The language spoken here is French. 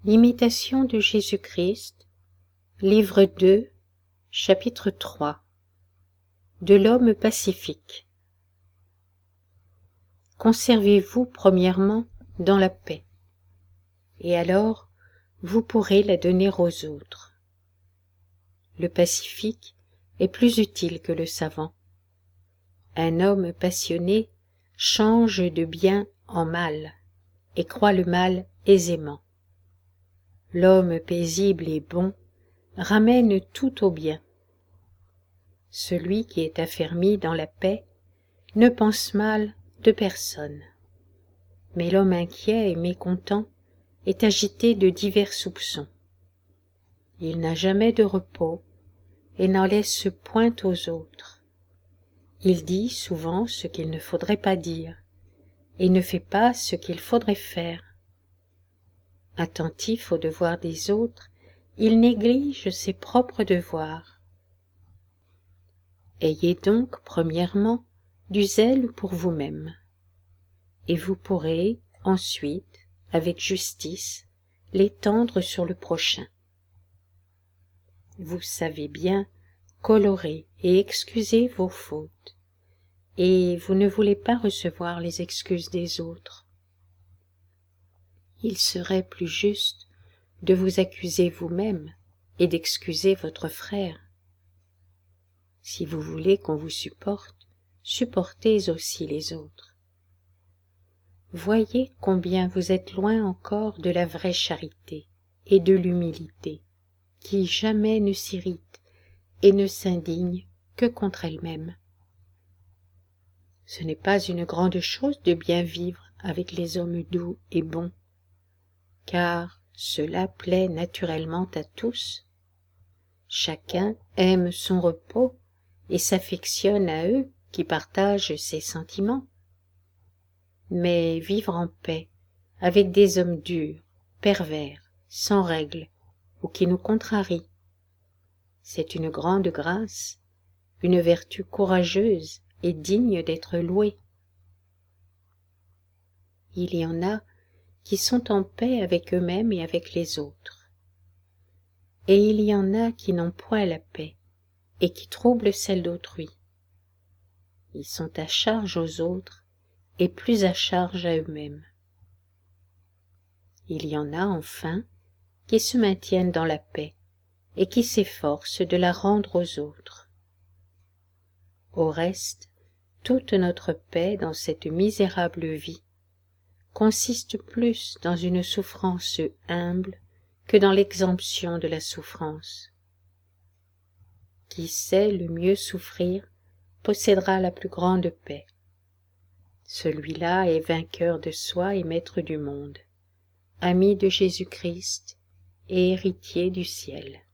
L'imitation de Jésus-Christ, livre 2, chapitre 3. De l'homme pacifique. Conservez-vous premièrement dans la paix, et alors vous pourrez la donner aux autres. Le pacifique est plus utile que le savant. Un homme passionné change de bien en mal et croit le mal aisément. L'homme paisible et bon ramène tout au bien. Celui qui est affermi dans la paix ne pense mal de personne. Mais l'homme inquiet et mécontent est agité de divers soupçons. Il n'a jamais de repos et n'en laisse point aux autres. Il dit souvent ce qu'il ne faudrait pas dire et ne fait pas ce qu'il faudrait faire. Attentif aux devoirs des autres, il néglige ses propres devoirs. Ayez donc, premièrement, du zèle pour vous-même, et vous pourrez, ensuite, avec justice, l'étendre sur le prochain. Vous savez bien colorer et excuser vos fautes, et vous ne voulez pas recevoir les excuses des autres. Il serait plus juste de vous accuser vous-même et d'excuser votre frère. Si vous voulez qu'on vous supporte, supportez aussi les autres. Voyez combien vous êtes loin encore de la vraie charité et de l'humilité, qui jamais ne s'irrite et ne s'indigne que contre elle-même. Ce n'est pas une grande chose de bien vivre avec les hommes doux et bons, car cela plaît naturellement à tous. Chacun aime son repos et s'affectionne à eux qui partagent ses sentiments. Mais vivre en paix avec des hommes durs, pervers, sans règle, ou qui nous contrarient, c'est une grande grâce, une vertu courageuse et digne d'être louée. Il y en a qui sont en paix avec eux-mêmes et avec les autres. Et il y en a qui n'ont point la paix et qui troublent celle d'autrui. Ils sont à charge aux autres et plus à charge à eux-mêmes. Il y en a enfin qui se maintiennent dans la paix et qui s'efforcent de la rendre aux autres. Au reste, toute notre paix dans cette misérable vie consiste plus dans une souffrance humble que dans l'exemption de la souffrance. Qui sait le mieux souffrir possédera la plus grande paix. Celui-là est vainqueur de soi et maître du monde, ami de Jésus-Christ et héritier du ciel.